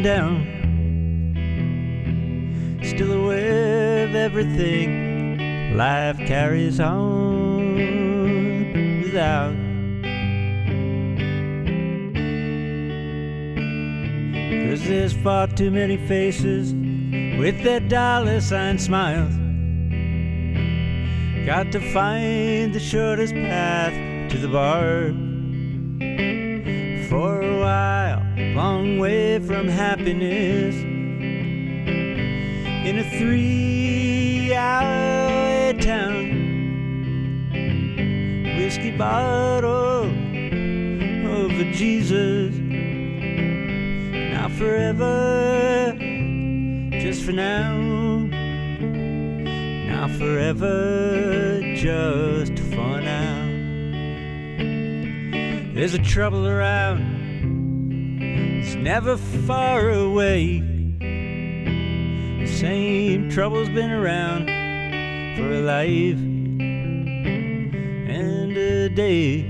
down, still aware of everything life carries on without. Cause there's far too many faces with their dollar sign smiles. Got to find the shortest path to the bar. For a while, long way from happiness, in a 3-hour town. Whiskey bottle over Jesus. Now forever, just for now. Now forever, just for now. There's a trouble around, it's never far away. The same trouble's been around for a life and a day.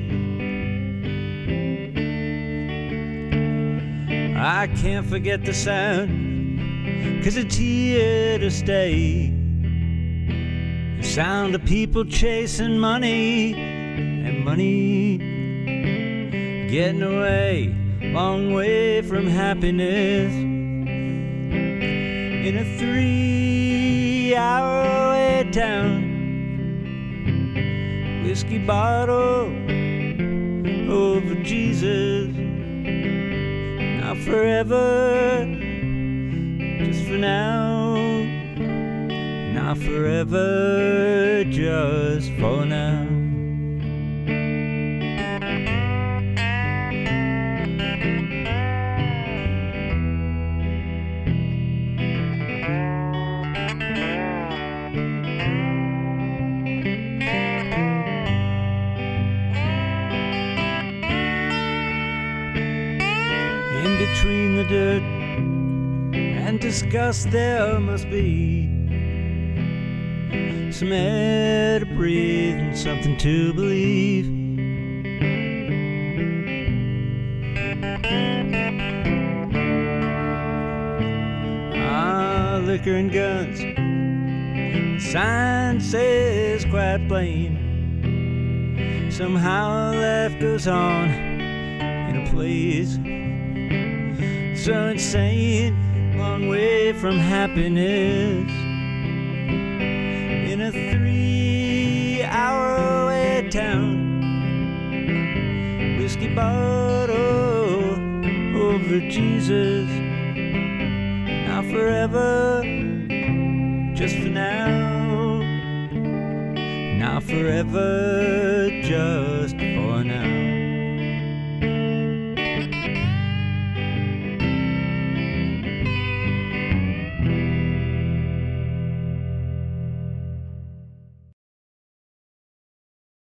I can't forget the sound, cause it's here to stay. The sound of people chasing money and money, getting away, long way from happiness, in a 3-hour wait town. Whiskey bottle over Jesus. Now forever, just for now. Now forever, just for now. Between the dirt and disgust there must be some air to breathe and something to believe. Liquor and guns, the sign says quite plain. Somehow life goes on in a place so insane, long way from happiness, in a 3-hour wait town. Whiskey bottle over Jesus. Now forever, just for now. Now forever, just for now.